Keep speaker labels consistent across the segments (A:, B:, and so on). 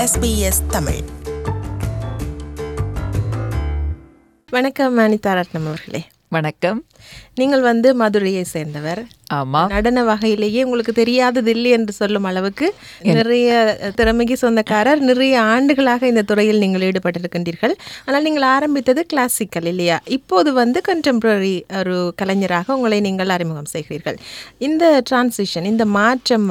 A: SBS Tamil.
B: வணக்கம் அனிதா ரத்னம் அவர்களே.
C: வணக்கம்.
B: நீங்கள் மதுரையை சேர்ந்தவர்.
C: ஆமாம்.
B: நடன வகையிலேயே உங்களுக்கு தெரியாதது இல்லை என்று சொல்லும் அளவுக்கு நிறைய திறமைக்கு சொந்தக்காரர். நிறைய ஆண்டுகளாக இந்த துறையில் நீங்கள் ஈடுபட்டிருக்கின்றீர்கள். ஆனால் நீங்கள் ஆரம்பித்தது கிளாசிக்கல் இல்லையா? இப்போது கண்டெம்பரரி ஒரு கலைஞராக உங்களை நீங்கள் அறிமுகம் செய்கிறீர்கள். இந்த டிரான்சிஷன், இந்த மாற்றம்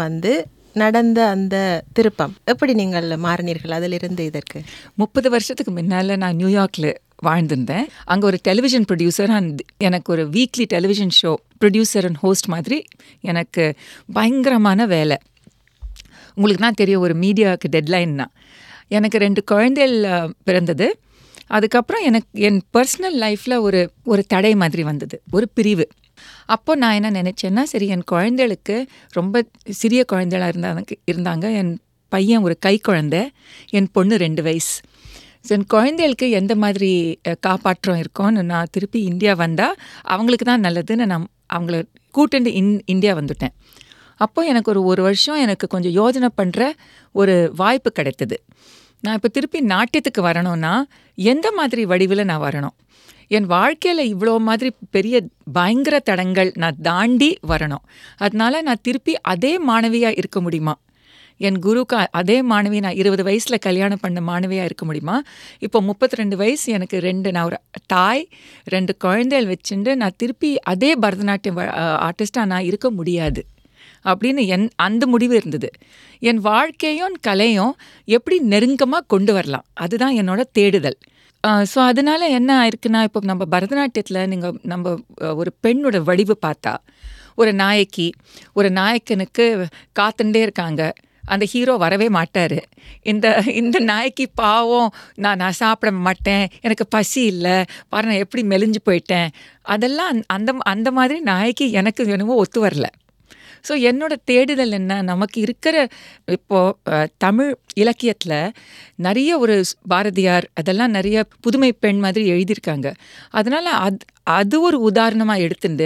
B: நடந்த அந்த திருப்பம் எப்படி நீங்கள் மாறினீர்கள் அதிலிருந்து இதற்கு?
C: 30 வருஷத்துக்கு முன்னால் நான் நியூயார்க்கில் வாழ்ந்திருந்தேன். அங்கே ஒரு டெலிவிஷன் ப்ரொடியூசர் எனக்கு ஒரு weekly television show producer and host மாதிரி எனக்கு பயங்கரமான வேலை. உங்களுக்கு தான் தெரியும், ஒரு மீடியாவுக்கு டெட்லைன்னா. எனக்கு 2 குழந்தைகள் பிறந்தது. அதுக்கப்புறம் என் பர்சனல் லைஃப்பில் ஒரு தடை மாதிரி வந்தது, ஒரு பிரிவு. அப்போ நான் என்ன நினச்சேன்னா, சரி, என் குழந்தைகளுக்கு ரொம்ப சிறிய குழந்தைகளாக இருந்தாங்க. என் பையன் ஒரு கை குழந்தை, என் பொண்ணு 2 வயசு. ஸோ என் குழந்தைகளுக்கு எந்த மாதிரி காப்பாற்றம் இருக்கோன்னு நான் திருப்பி இந்தியா வந்தால் அவங்களுக்கு தான் நல்லதுன்னு நான் அவங்கள கூட்டுண்டு இந்தியா வந்துட்டேன். அப்போ எனக்கு ஒரு வருஷம் எனக்கு கொஞ்சம் யோஜனை பண்ணுற ஒரு வாய்ப்பு கிடைத்தது. நான் இப்போ திருப்பி நாட்டியத்துக்கு வரணும்னா எந்த மாதிரி வடிவில் நான் வரணும்? என் வாழ்க்கையில் இவ்வளோ மாதிரி பெரிய பயங்கர தடங்கள் நான் தாண்டி வரணும். அதனால நான் திருப்பி அதே மாணவியாக இருக்க முடியுமா? என் குருக்கு அதே மாணவி, நான் 20 வயசில் கல்யாணம் பண்ண மாணவியாக இருக்க முடியுமா? இப்போ 32 வயசு எனக்கு. நான் ஒரு தாய், 2 குழந்தைகள் வச்சுட்டு நான் திருப்பி அதே பரதநாட்டியம் ஆர்டிஸ்டாக நான் இருக்க முடியாது அப்படின்னு அந்த முடிவு இருந்தது. என் வாழ்க்கையும் கலையும் எப்படி நெருக்கமாக கொண்டு வரலாம், அதுதான் என்னோட தேடுதல். ஸோ அதனால் என்ன ஆயிருக்குன்னா, இப்போ நம்ம பரதநாட்டியத்தில் நம்ம ஒரு பெண்ணோட வடிவு பார்த்தா, ஒரு நாயக்கி, ஒரு நாயக்கனுக்கு காத்துட்டே இருக்காங்க, அந்த ஹீரோ வரவே மாட்டார். இந்த நாயக்கி பாவம், நான் சாப்பிட மாட்டேன், எனக்கு பசி இல்லை, பாரு நான் எப்படி மெலிஞ்சு போயிட்டேன், அதெல்லாம் அந்த மாதிரி நாயக்கி எனக்கு என்னவோ ஒத்து வரல. ஸோ என்னோட தேடுதல் என்ன, நமக்கு இருக்கிற இப்போது தமிழ் இலக்கியத்தில் நிறைய ஒரு பாரதியார் அதெல்லாம் நிறைய புதுமை பெண் மாதிரி எழுதியிருக்காங்க. அதனால் அது ஒரு உதாரணமாக எடுத்துட்டு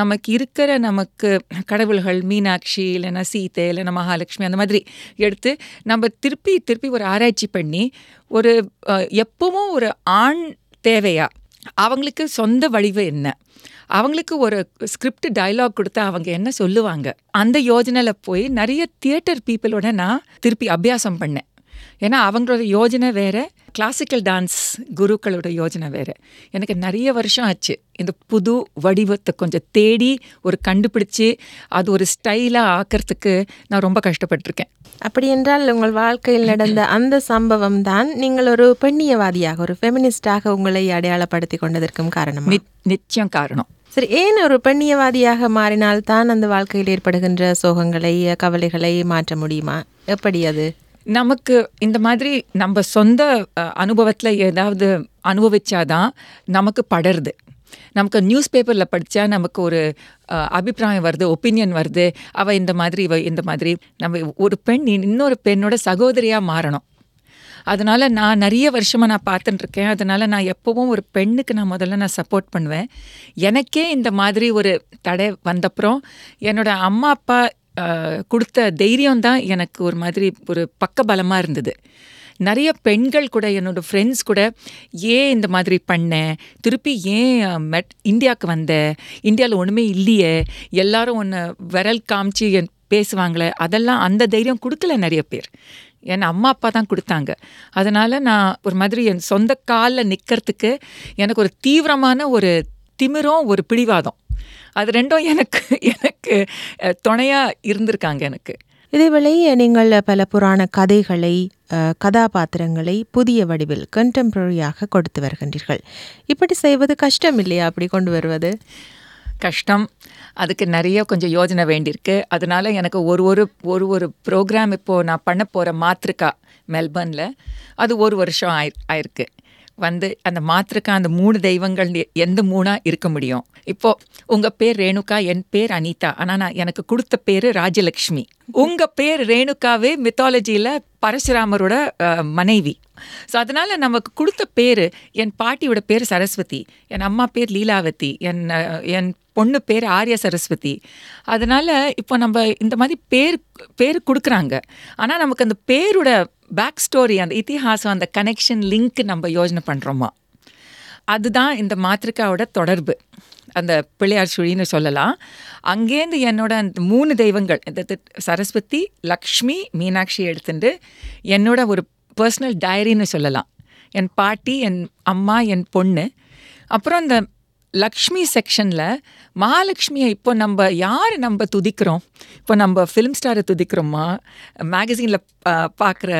C: நமக்கு கடவுள்கள் மீனாட்சி இல்லைன்னா சீதை இல்லைன்னா மகாலட்சுமி அந்த மாதிரி எடுத்து நம்ம திருப்பி ஒரு ஆராய்ச்சி பண்ணி ஒரு எப்பவும் ஒரு ஆண் தேவையா, அவங்களுக்கு சொந்த வடிவு என்ன, அவங்களுக்கு ஒரு ஸ்கிரிப்ட் டயலாக் கொடுத்தா அவங்க என்ன சொல்லுவாங்க, அந்த யோஜனையில் போய் நிறைய தியேட்டர் பீப்புளோட நான் திருப்பி அபியாசம் பண்ணேன். ஏன்னா அவங்களோட யோஜனை வேறு, கிளாசிக்கல் டான்ஸ் குருக்களோட யோஜனை வேறு. எனக்கு நிறைய வருஷம் ஆச்சு இந்த புது வடிவத்தை கொஞ்சம் தேடி ஒரு கண்டுபிடிச்சி அது ஒரு ஸ்டைலாக ஆக்கிறதுக்கு நான் ரொம்ப கஷ்டப்பட்டிருக்கேன்.
B: அப்படி என்றால் உங்கள் வாழ்க்கையில் நடந்த அந்த சம்பவம் தான் நீங்கள் ஒரு பெண்ணியவாதியாக, ஒரு ஃபெமினிஸ்டாக உங்களை அடையாளப்படுத்தி கொண்டதற்கும் காரணம்?
C: நிச்சயம் காரணம்.
B: சரி, ஏன் ஒரு பெண்ணியவாதியாக மாறினால்தான் அந்த வாழ்க்கையில் ஏற்படுகின்ற சோகங்களை, கவலைகளை மாற்ற முடியுமா? எப்படி அது?
C: நமக்கு இந்த மாதிரி நம்ம சொந்த அனுபவத்தில் ஏதாவது அனுபவிச்சாதான் நமக்கு படருது. நமக்கு நியூஸ் பேப்பரில் படித்தா நமக்கு ஒரு அபிப்பிராயம் வருது, ஒப்பீனியன் வருது, அவள் இந்த மாதிரி, இந்த மாதிரி. நம்ம ஒரு பெண் இன்னொரு பெண்ணோட சகோதரியாக மாறணும். அதனால் நான் நிறைய வருஷமாக நான் பார்த்துட்டுருக்கேன். அதனால் நான் எப்போவும் ஒரு பெண்ணுக்கு நான் சப்போர்ட் பண்ணுவேன். எனக்கே இந்த மாதிரி ஒரு தடை வந்தப்புறம் என்னோட அம்மா அப்பா கொடுத்த தைரியம் தான் எனக்கு ஒரு மாதிரி ஒரு பக்கபலமாக இருந்தது. நிறைய பெண்கள் கூட, என்னோடய ஃப்ரெண்ட்ஸ் கூட, ஏன் இந்த மாதிரி பண்ணேன், திருப்பி ஏன் இந்தியாவுக்கு வந்தேன், இந்தியாவில் ஒன்றுமே இல்லையே, எல்லாரும் ஒன்று விரல் காமிச்சு பேசுவாங்களே, அதெல்லாம் அந்த தைரியம் கொடுக்கல நிறைய பேர். என் அம்மா அப்பா தான் கொடுத்தாங்க. அதனால் நான் ஒரு மாதிரி என் சொந்த காலில் நிற்கிறதுக்கு எனக்கு ஒரு தீவிரமான ஒரு திமிரும் ஒரு பிடிவாதம், அது ரெண்டும் எனக்கு துணையாக இருந்திருக்காங்க எனக்கு.
B: இதேவேளை நீங்கள் பல புராண கதைகளை, கதாபாத்திரங்களை புதிய வடிவில் கண்டெம்பரரியாக கொடுத்து வருகின்றீர்கள். இப்படி செய்வது கஷ்டம் இல்லையா? அப்படி கொண்டு வருவது
C: கஷ்டம். அதுக்கு நிறைய கொஞ்சம் யோஜனை வேண்டியிருக்கு. அதனால் எனக்கு ஒரு ப்ரோக்ராம் இப்போது நான் பண்ண போகிற மாத்ரிகா மெல்பர்னில், அது 1 வருஷம் ஆயிருக்கு. அந்த மாத்ரிகா, அந்த 3 தெய்வங்கள் எந்த 3ஆக இருக்க முடியும்? இப்போது உங்கள் பேர் ரேணுகா, என் பேர் அனிதா, ஆனால் எனக்கு கொடுத்த பேர் ராஜலக்ஷ்மி. உங்கள் பேர் ரேணுகாவே மித்தாலஜியில் பரசுராமரோட மனைவி. ஸோ அதனால் நமக்கு கொடுத்த பேர், என் பாட்டியோட பேர் சரஸ்வதி, என் அம்மா பேர் லீலாவதி, என் பொண்ணு பேர் ஆர்ய சரஸ்வதி. அதனால் இப்போ நம்ம இந்த மாதிரி பேர் கொடுக்குறாங்க. ஆனால் நமக்கு அந்த பேரோட பேக் ஸ்டோரி, அந்த இதிஹாசம், அந்த கனெக்ஷன் லிங்க் நம்ம யோசனை பண்ணுறோமா, அதுதான் இந்த மாத்திரிக்காவோட தொடர்பு. அந்த பிள்ளையார் சுழின்னு சொல்லலாம். அங்கேருந்து என்னோட அந்த 3 தெய்வங்கள், இந்த சரஸ்வதி, லக்ஷ்மி, மீனாட்சி எடுத்துட்டு என்னோட ஒரு பர்சனல் டைரின்னு சொல்லலாம். என் பாட்டி, என் அம்மா, என் பொண்ணு. அப்புறம் இந்த லக்ஷ்மி செக்ஷனில் மகாலட்சுமியை இப்போ நம்ம துதிக்கிறோம். இப்போ நம்ம ஃபிலிம் ஸ்டாரை துதிக்கிறோமா, மேகசினில் பார்க்குற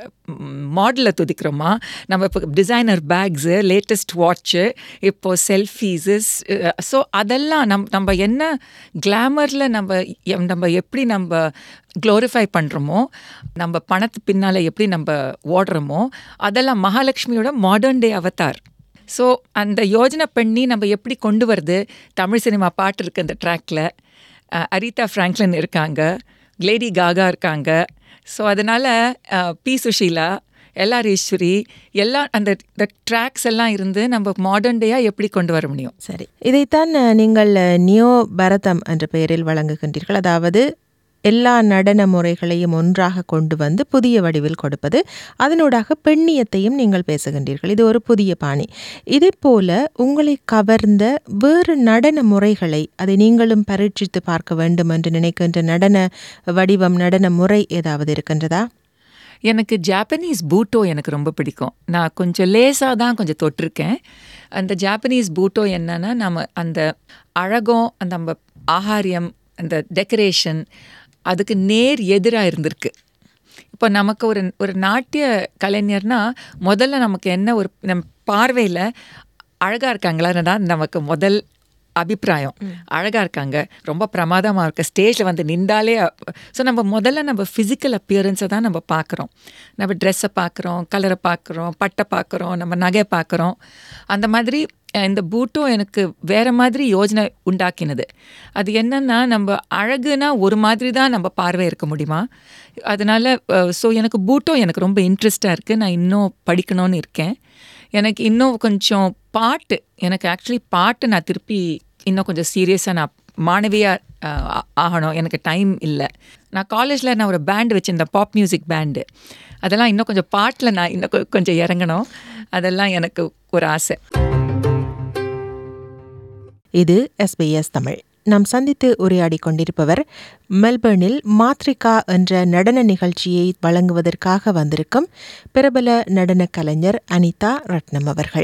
C: மாடலை துதிக்கிறோமா, நம்ம இப்போ டிசைனர் பேக்ஸு, லேட்டஸ்ட் வாட்ச்சு, இப்போது செல்ஃபீஸு. ஸோ அதெல்லாம் நம்ம என்ன கிளாமரில் நம்ம எப்படி நம்ம க்ளோரிஃபை பண்ணுறோமோ, நம்ம பணத்து பின்னால் எப்படி நம்ம ஓடுறோமோ, அதெல்லாம் மகாலட்சுமியோட மாடர்ன் டே அவதார். ஸோ அந்த யோஜனை பண்ணி நம்ம எப்படி கொண்டு வருது. தமிழ் சினிமா பாட்டு இருக்குது அந்த ட்ராக்கில். அரிதா ஃப்ராங்க்லின் இருக்காங்க, லேடி காகா இருக்காங்க. ஸோ அதனால் பி சுஷீலா, எல்ஆர் ஈஸ்வரி, எல்லாம் அந்த ட்ராக்ஸ் எல்லாம் இருந்து நம்ம மாடர்ன் டேயாக எப்படி கொண்டு வர முடியும்.
B: சரி, இதைத்தான் நீங்கள் நியோ பரதம் என்ற பெயரில் வழங்குகின்றீர்கள். அதாவது எல்லா நடன முறைகளையும் ஒன்றாக கொண்டு வந்து புதிய வடிவில் கொடுப்பது. அதனூடாக பெண்ணியத்தையும் நீங்கள் பேசுகின்றீர்கள். இது ஒரு புதிய பாணி. இதே போல உங்களை கவர்ந்த வேறு நடன முறைகளை, அதை நீங்களும் பரீட்சித்து பார்க்க வேண்டும் என்று நினைக்கின்ற நடன வடிவம், நடன முறை ஏதாவது இருக்கின்றதா?
C: எனக்கு ஜாப்பனீஸ் பூட்டோ எனக்கு ரொம்ப பிடிக்கும். நான் கொஞ்சம் லேசாக தான் கொஞ்சம் தொட்டிருக்கேன். அந்த ஜாப்பனீஸ் பூட்டோ என்னன்னா, நம்ம அந்த அழகும், அந்த நம்ம ஆகாரியம், அந்த டெக்கரேஷன், அதுக்கு நேர் எதிராக இருந்திருக்கு. இப்போ நமக்கு ஒரு நாட்டிய கலைஞர்னால் முதல்ல நமக்கு என்ன ஒரு நம்ம பார்வையில் அழகாக இருக்காங்களா தான் நமக்கு முதல் அபிப்பிராயம். அழகாக இருக்காங்க, ரொம்ப பிரமாதமாக இருக்க, ஸ்டேஜில் வந்து நின்றாலே. ஸோ நம்ம முதல்ல நம்ம ஃபிசிக்கல் அப்பியரன்ஸை தான் நம்ம பார்க்குறோம். நம்ம ட்ரெஸ்ஸை பார்க்குறோம், கலரை பார்க்குறோம், பட்டை பார்க்குறோம், நம்ம நகை பார்க்குறோம். அந்த மாதிரி இந்த பூட்டோ எனக்கு வேறு மாதிரி யோஜனை உண்டாக்கினது. அது என்னென்னா, நம்ம அழகுனா ஒரு மாதிரி தான் நம்ம பார்வை இருக்க முடியுமா. அதனால் ஸோ எனக்கு பூட்டோ எனக்கு ரொம்ப இன்ட்ரெஸ்டாக இருக்குது. நான் இன்னும் படிக்கணும்னு இருக்கேன். எனக்கு இன்னும் கொஞ்சம் பாட்டு, எனக்கு ஆக்சுவலி பாட்டு நான் திருப்பி இன்னும் கொஞ்சம் சீரியஸாக நான் மாணவியாக ஆகணும். எனக்கு டைம் இல்லை. நான் காலேஜில் நான் ஒரு பேண்டு வச்சுருந்தேன், பாப் மியூசிக் பேண்டு. அதெல்லாம் இன்னும் கொஞ்சம் பாட்டில் நான் இன்னும் கொஞ்சம் இறங்கணும். அதெல்லாம் எனக்கு ஒரு ஆசை.
B: இது SBS தமிழ். நாம் சந்தித்து உரையாடி கொண்டிருப்பவர் மெல்பர்னில் மாத்ரிகா என்ற நடன நிகழ்ச்சியை வழங்குவதற்காக வந்திருக்கும் பிரபல நடன கலைஞர் அனிதா ரட்னம் அவர்கள்.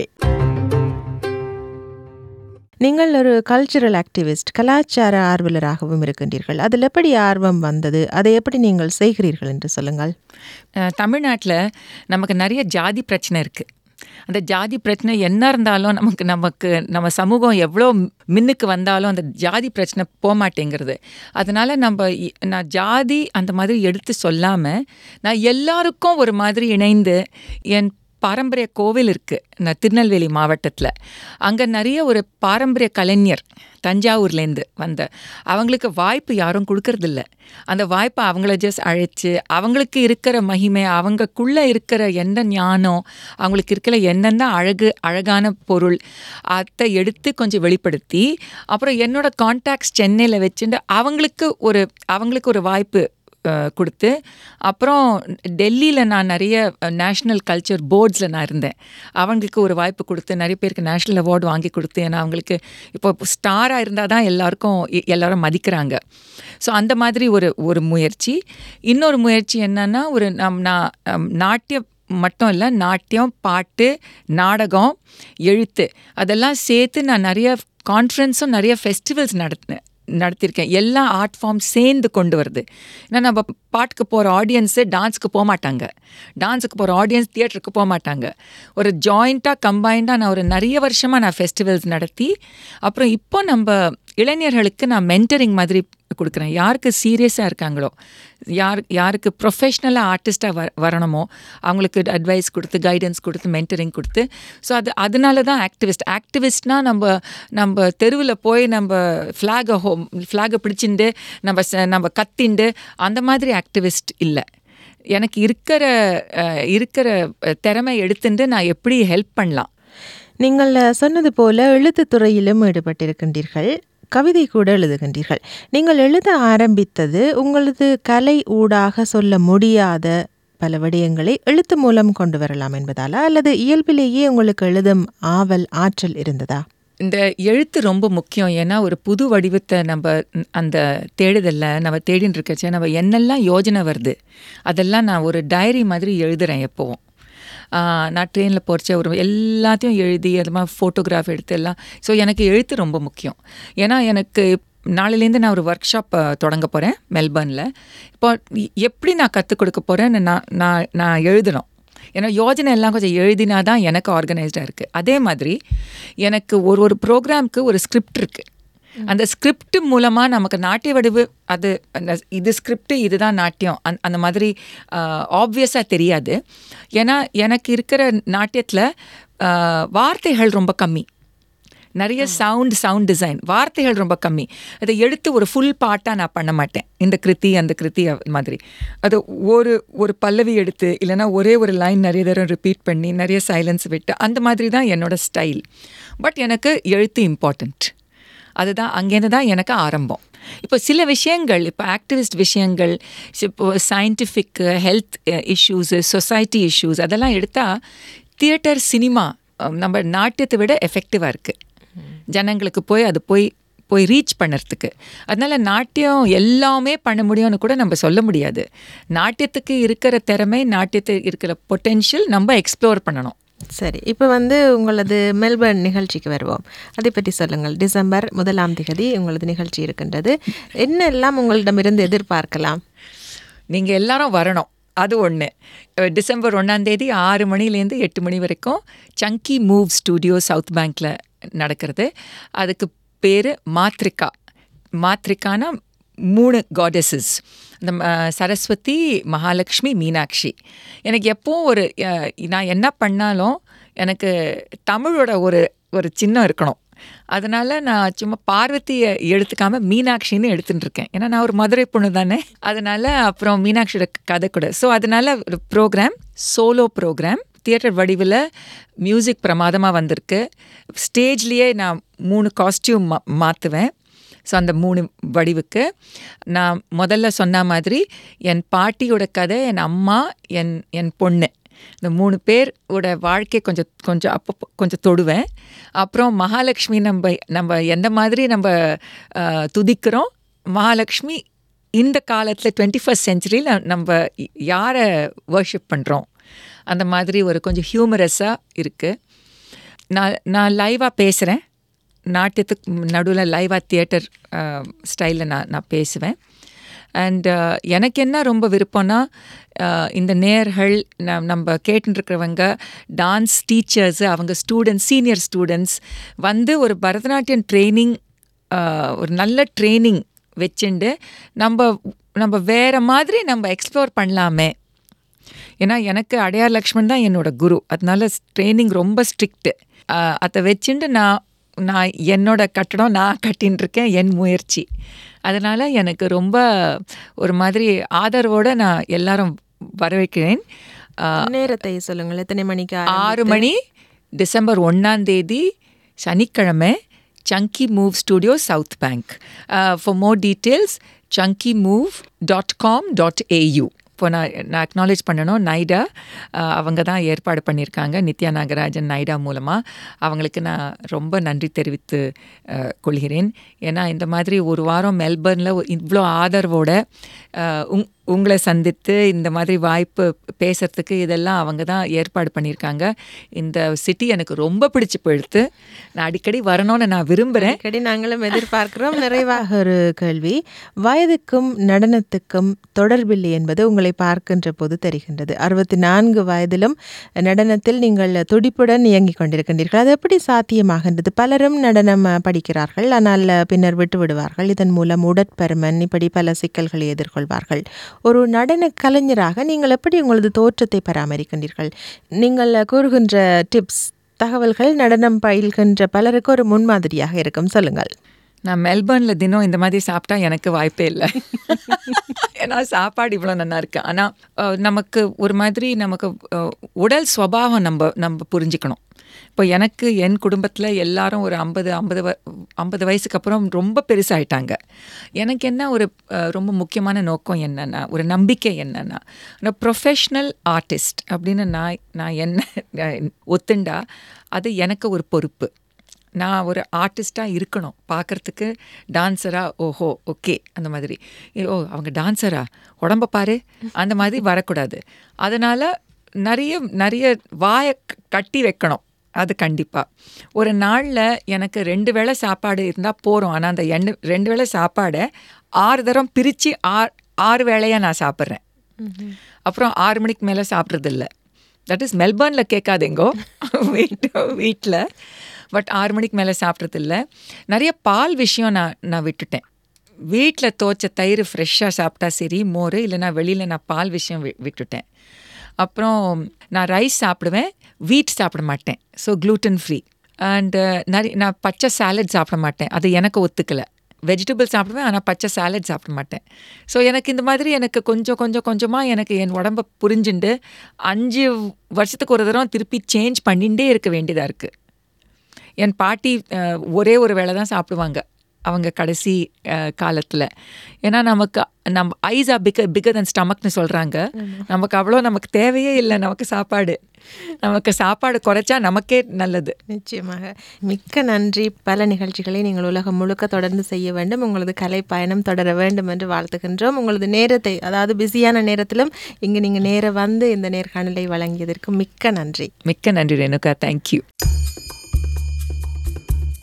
B: நீங்கள் ஒரு கல்ச்சுரல் ஆக்டிவிஸ்ட், கலாச்சார ஆர்வலராகவும் இருக்கின்றீர்கள். அதில் எப்படி ஆர்வம் வந்தது? அதை எப்படி நீங்கள் செய்கிறீர்கள் என்று சொல்லுங்கள்.
C: தமிழ்நாட்டில் நமக்கு நிறைய ஜாதி பிரச்சனை இருக்குது. அந்த ஜாதி பிரச்சனை என்ன இருந்தாலும் நமக்கு நம்ம சமூகம் எவ்வளோ மின்னுக்கு வந்தாலும் அந்த ஜாதி பிரச்சனை போகமாட்டேங்கிறது. அதனால் நான் ஜாதி அந்த மாதிரி எடுத்து சொல்லாமல், நான் எல்லாருக்கும் ஒரு மாதிரி இணைந்து, என் பாரம்பரிய கோவில் இருக்குது நான் திருநெல்வேலி மாவட்டத்தில். அங்கே நிறைய ஒரு பாரம்பரிய கலைஞர் தஞ்சாவூர்லேருந்து வந்த அவங்களுக்கு வாய்ப்பு யாரும் கொடுக்கறதில்ல. அந்த வாய்ப்பை அவங்கள ஜஸ்ட் அழைச்சி, அவங்களுக்கு இருக்கிற மகிமை, அவங்களுக்குள்ளே இருக்கிற எந்த ஞானம், அவங்களுக்கு இருக்கிற என்னென்ன அழகான பொருள், அதை எடுத்து கொஞ்சம் வெளிப்படுத்தி, அப்புறம் என்னோட கான்டாக்ட்ஸ் சென்னையில் வச்சுட்டு அவங்களுக்கு ஒரு வாய்ப்பு கொடுத்து, அப்புறம் டெல்லியில் நான் நிறைய நேஷ்னல் கல்ச்சர் போர்ட்ஸில் நான் இருந்தேன். அவங்களுக்கு ஒரு வாய்ப்பு கொடுத்து நிறைய பேருக்கு நேஷ்னல் அவார்டு வாங்கி கொடுத்து, ஏன்னா அவங்களுக்கு இப்போ ஸ்டாராக இருந்தால் தான் எல்லாரும் மதிக்கிறாங்க. ஸோ அந்த மாதிரி ஒரு முயற்சி. இன்னொரு முயற்சி என்னன்னா, நான் நாட்டியம் மட்டும் இல்லை, நாட்டியம், பாட்டு, நாடகம், எழுத்து அதெல்லாம் சேர்த்து நான் நிறைய கான்ஃபரன்ஸும் நிறைய ஃபெஸ்டிவல்ஸ் நடத்தியிருக்கேன். எல்லா ஆர்ட் ஃபார்ம் சேர்ந்து கொண்டு வருது. ஏன்னா நம்ம பாட்டுக்கு போகிற ஆடியன்ஸு டான்ஸுக்கு போக மாட்டாங்க, டான்ஸுக்கு போகிற ஆடியன்ஸ் தியேட்டருக்கு போக மாட்டாங்க. ஒரு ஜாயிண்ட்டாக கம்பைண்டாக நான் ஒரு நிறைய வருஷமாக நான் ஃபெஸ்டிவல்ஸ் நடத்தி, அப்புறம் இப்போ நம்ம இளைஞர்களுக்கு நான் மென்டரிங் மாதிரி கொடுக்குறேன். யாருக்கு சீரியஸாக இருக்காங்களோ, யாருக்கு ப்ரொஃபஷ்னலாக ஆர்டிஸ்ட்டாக வரணுமோ அவங்களுக்கு அட்வைஸ் கொடுத்து, கைடன்ஸ் கொடுத்து, மென்டரிங் கொடுத்து. ஸோ அதனால தான் ஆக்டிவிஸ்ட்னால் நம்ம தெருவில் போய் நம்ம ஃப்ளாகை பிடிச்சிண்டு நம்ம கத்திண்டு அந்த மாதிரி ஆக்டிவிஸ்ட் இல்லை. எனக்கு இருக்கிற திறமை எடுத்துட்டு நான் எப்படி ஹெல்ப் பண்ணலாம்.
B: நீங்கள் சொன்னது போல எழுத்துத்துறையிலும் ஈடுபட்டிருக்கின்றீர்கள், கவிதை கூட எழுதுகின்றீர்கள். நீங்கள் எழுத ஆரம்பித்தது உங்களது கலை ஊடாக சொல்ல முடியாத பல விடயங்களை எழுத்து மூலம் கொண்டு வரலாம் என்பதாலா, அல்லது இயல்பிலேயே உங்களுக்கு எழுதும் ஆவல் ஆற்றல் இருந்ததா?
C: இந்த எழுத்து ரொம்ப முக்கியம். ஏன்னா ஒரு புது வடிவத்தை நம்ம அந்த தேடுதலில் நம்ம தேடின்னு இருக்கச்சே நம்ம என்னெல்லாம் யோஜனை வருது அதெல்லாம் நான் ஒரு டைரி மாதிரி எழுதுகிறேன் எப்போவும். நான் ட்ரெயினில் போகிறச்ச ஒரு எல்லாத்தையும் எழுதி அது மாதிரி ஃபோட்டோகிராஃப் எடுத்து எல்லாம். ஸோ எனக்கு எழுத்து ரொம்ப முக்கியம். ஏன்னா எனக்கு நாளையிலேருந்து நான் ஒரு ஒர்க் ஷாப் தொடங்க போகிறேன் மெல்பர்னில். இப்போ எப்படி நான் கற்றுக் கொடுக்க போகிறேன்னு நான் எழுதணும். ஏன்னா யோஜனை எல்லாம் கொஞ்சம் எழுதினா தான் எனக்கு ஆர்கனைஸ்டாக இருக்குது. அதே மாதிரி எனக்கு ஒரு ப்ரோக்ராமுக்கு ஒரு ஸ்கிரிப்ட் இருக்குது. அந்த ஸ்கிரிப்ட் மூலமாக நமக்கு நாட்டிய வடிவு அது இது ஸ்கிரிப்ட் இதுதான் நாட்டியம் அந்த மாதிரி ஆப்வியஸாக தெரியாது. ஏன்னா எனக்கு இருக்கிற நாட்டியத்தில் வார்த்தைகள் ரொம்ப கம்மி, நிறைய சவுண்ட் டிசைன், வார்த்தைகள் ரொம்ப கம்மி. அதை எடுத்து ஒரு ஃபுல் பாட்டாக நான் பண்ண மாட்டேன். இந்த கிருதி அந்த கிருதி மாதிரி அது ஒரு பல்லவி எடுத்து இல்லைனா ஒரே ஒரு லைன் நிறைய தடவை ரிப்பீட் பண்ணி நிறைய சைலன்ஸ் விட்டு அந்த மாதிரி தான் என்னோடய ஸ்டைல். பட் எனக்கு எழுத்து இம்பார்ட்டண்ட். அதுதான் அங்கேருந்து தான் எனக்கு ஆரம்பம். இப்போ சில விஷயங்கள், இப்போ ஆக்டிவிஸ்ட் விஷயங்கள், இப்போ scientific health issues, society issues அதெல்லாம் எடுத்தால் தியேட்டர் சினிமா நம்ம நாட்டியத்தை விட எஃபெக்டிவாக இருக்குது ஜனங்களுக்கு போய் ரீச் பண்ணுறதுக்கு. அதனால் நாட்டியம் எல்லாமே பண்ண முடியும்னு கூட நம்ம சொல்ல முடியாது. நாட்டியத்துக்கு இருக்கிற திறமை, நாட்டியத்துக்கு இருக்கிற பொட்டென்ஷியல் நம்ம எக்ஸ்ப்ளோர் பண்ணணும்.
B: சரி, இப்போ உங்களது மெல்பர்ன் நிகழ்ச்சிக்கு வருவோம். அதை பற்றி சொல்லுங்கள். டிசம்பர் 1 உங்களது நிகழ்ச்சி இருக்கின்றது. என்னெல்லாம் உங்களிடமிருந்து எதிர்பார்க்கலாம்?
C: நீங்கள் எல்லாரும் வரணும், அது ஒன்று. டிசம்பர் 1 6 மணிலேருந்து 8 மணி வரைக்கும் சங்கி மூவ் ஸ்டூடியோ சவுத் பேங்க்கில் நடக்கிறது. அதுக்கு பேர் மாத்ரிகானா 3 காடஸஸ். இந்த சரஸ்வதி, மகாலட்சுமி, மீனாட்சி. எனக்கு எப்போவும் நான் என்ன பண்ணாலும் எனக்கு தமிழோட ஒரு சின்னம் இருக்கணும். அதனால் நான் சும்மா பார்வதியை எடுத்துக்காமல் மீனாட்சின்னு எடுத்துகிட்டு இருக்கேன். ஏன்னா நான் ஒரு மதுரை பொண்ணு தானே. அதனால் அப்புறம் மீனாட்சியோட கதை கூட. ஸோ அதனால் ஒரு ப்ரோக்ராம், சோலோ ப்ரோக்ராம், தியேட்டர் வடிவில் மியூசிக் பிரமாதமாக வந்திருக்கு. ஸ்டேஜ்லேயே நான் 3 காஸ்டியூம் மாற்றுவேன். ஸோ அந்த 3 வடிவுக்கு நான் முதல்ல சொன்ன மாதிரி என் பாட்டியோட கதை, என் அம்மா, என் பொண்ணு, இந்த 3 பேரோட வாழ்க்கை கொஞ்சம் அப்போ கொஞ்சம் தொடுவேன். அப்புறம் மகாலட்சுமி நம்ம எந்த மாதிரி நம்ம துதிக்கிறோம், மகாலட்சுமி இந்த காலத்தில் 21st centuryயில் நம்ம யாரை வர்ஷிப் பண்ணுறோம், அந்த மாதிரி ஒரு கொஞ்சம் ஹியூமரஸாக இருக்குது. நான் லைவாக பேசுகிறேன். நாட்டியத்துக்கு நடுவில் லைவாக தியேட்டர் ஸ்டைலில் நான் பேசுவேன். அண்ட் எனக்கு என்ன ரொம்ப விருப்பம்னா, இந்த நேயர்கள் நம்ம கேட்டுருக்கிறவங்க டான்ஸ் டீச்சர்ஸு, அவங்க ஸ்டூடெண்ட்ஸ், சீனியர் ஸ்டூடெண்ட்ஸ் ஒரு பரதநாட்டியம் ட்ரைனிங், ஒரு நல்ல ட்ரைனிங் வச்சுண்டு நம்ம வேறு மாதிரி நம்ம எக்ஸ்ப்ளோர் பண்ணலாமே. ஏன்னா எனக்கு அடையார் லக்ஷ்மண் தான் என்னோட குரு. அதனால ட்ரைனிங் ரொம்ப ஸ்ட்ரிக்ட்டு. அதை வச்சுட்டு நான் என்னோட கட்டடம் நான் கட்டின்னு இருக்கேன், என் முயற்சி. அதனால் எனக்கு ரொம்ப ஒரு மாதிரி ஆதரவோடு நான் எல்லாரும் வரவேற்கிறேன்.
B: நேரத்தை சொல்லுங்கள். எத்தனை மணிக்கு?
C: 6 மணி, டிசம்பர் 1 சனிக்கிழமை, Chunky Move Studio South Bank. For more details chunkymove.com.au. இப்போ நான் அக்னாலேஜ் பண்ணணும், நைடா அவங்க தான் ஏற்பாடு பண்ணியிருக்காங்க, நித்யா நாகராஜன் நைடா மூலமாக. அவங்களுக்கு நான் ரொம்ப நன்றி தெரிவித்து கொள்கிறேன். ஏன்னா இந்த மாதிரி ஒரு வாரம் மெல்பர்னில் இவ்வளோ ஆதரவோட உங்களை சந்தித்து இந்த மாதிரி வாய்ப்பு பேசுகிறதுக்கு இதெல்லாம் அவங்க தான் ஏற்பாடு பண்ணியிருக்காங்க. இந்த சிட்டி எனக்கு ரொம்ப பிடிச்சி போயிடுத்து. நான் அடிக்கடி வரணும்னு நான் விரும்புகிறேன்.
B: அடிக்கடி நாங்களும் எதிர்பார்க்கிறோம். நிறைவாக ஒரு கேள்வி. வயதுக்கும் நடனத்துக்கும் தொடர்பில்லை என்பது உங்களை பார்க்கின்ற போது தெரிகின்றது. 64 வயதிலும் நடனத்தில் நீங்கள் துடிப்புடன் இயங்கிக் கொண்டிருக்கின்றீர்கள். அது எப்படி சாத்தியமாகின்றது? பலரும் நடனம் படிக்கிறார்கள், ஆனால் பின்னர் விட்டு விடுவார்கள். இதன் மூலம் உடற்பருமன், இப்படி பல சிக்கல்களை எதிர்கொள்வார்கள். ஒரு நடன கலைஞராக நீங்கள் எப்படி உங்களது தோற்றத்தை பராமரிக்கின்றீர்கள்? நீங்கள் கூறுகின்ற டிப்ஸ், தகவல்கள் நடனம் பயில்கின்ற பலருக்கு ஒரு முன்மாதிரியாக இருக்கும். சொல்லுங்கள்.
C: நான் மெல்பர்னில் தினம் இந்த மாதிரி சாப்பிட்டா எனக்கு வாய்ப்பே இல்லை. ஏன்னா சாப்பாடு இவ்வளோ நல்லா இருக்கு. ஆனால் நமக்கு ஒரு மாதிரி நமக்கு உடல் சுபாவம் நம்ம புரிஞ்சுக்கணும். இப்போ எனக்கு என் குடும்பத்தில் எல்லாரும் ஒரு 50 வயசுக்கு அப்புறம் ரொம்ப பெருசாயிட்டாங்க. எனக்கு என்ன ஒரு ரொம்ப முக்கியமான நோக்கம் என்னென்னா, ஒரு நம்பிக்கை என்னென்னா, நான் ப்ரொஃபஷ்னல் ஆர்டிஸ்ட் அப்படின்னு நான் என்ன ஒத்துண்டா அது எனக்கு ஒரு பொறுப்பு. நான் ஒரு ஆர்டிஸ்ட்டாக இருக்கணும். பார்க்குறதுக்கு டான்ஸராக ஓஹோ ஓகே அந்த மாதிரி, ஓ அவங்க டான்ஸரா உடம்ப பாரு அந்த மாதிரி வரக்கூடாது. அதனால் நிறைய வாயை கட்டி வைக்கணும். அது கண்டிப்பாக ஒரு நாளில் எனக்கு 2 வேளை சாப்பாடு இருந்தால் போகிறோம். ஆனால் அந்த 2 வேளை சாப்பாடை 6 தரம் பிரித்து 6 வேளையாக நான் சாப்பிட்றேன். அப்புறம் 6 மணிக்கு மேலே சாப்பிட்றதில்ல. தட் இஸ் மெல்பர்னில் கேட்காதேங்கோ வீட்டில். பட் 6 மணிக்கு மேலே சாப்பிட்றதில்ல. நிறைய பால் விஷயம் நான் விட்டுட்டேன். வீட்டில் துவைச்ச தயிர் ஃப்ரெஷ்ஷாக சாப்பிட்டா சரி, மோர், இல்லைனா வெளியில் நான் பால் விஷயம் விட்டுட்டேன். அப்புறம் நான் ரைஸ் சாப்பிடுவேன், வீட் சாப்பிட மாட்டேன். So gluten free. அண்டு நான் பச்சை சாலட் சாப்பிட மாட்டேன். அது எனக்கு ஒத்துக்கலை. வெஜிடபிள் சாப்பிடுவேன், ஆனால் பச்சை சாலட் சாப்பிட மாட்டேன். ஸோ எனக்கு இந்த மாதிரி எனக்கு கொஞ்சமாக எனக்கு என் உடம்பை புரிஞ்சுண்டு 5 வருஷத்துக்கு ஒரு தடவை திருப்பி சேஞ்ச் பண்ணிகிட்டே இருக்க வேண்டியதாக இருக்குது. என் பாட்டி ஒரே ஒரு வேளை தான் சாப்பிடுவாங்க அவங்க கடைசி காலத்தில். ஏன்னா நம்ம ஐஸ் ஆர் பிகர் தன் ஸ்டமக்னு சொல்கிறாங்க. நமக்கு தேவையே இல்லை நமக்கு சாப்பாடு குறைச்சா நமக்கே நல்லது.
B: நிச்சயமாக. மிக்க நன்றி. பல நிகழ்ச்சிகளை நீங்கள் உலகம் முழுக்க தொடர்ந்து செய்ய வேண்டும். உங்களது கலை பயணம் தொடர வேண்டும் என்று வாழ்த்துகின்றோம். உங்களது நேரத்தை, அதாவது பிஸியான நேரத்திலும் இங்கு நீங்கள் நேரம் வந்து இந்த நேர்காணலை வழங்கியதற்கு மிக்க நன்றி.
C: மிக்க நன்றி ரேணுகா. தேங்க்யூ.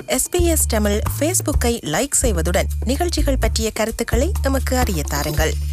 A: SBS தமிழ் ஃபேஸ்புக்கை லைக் செய்வதுடன் நிகழ்ச்சிகள் பற்றிய கருத்துக்களை எமக்கு அறிய தாருங்கள்.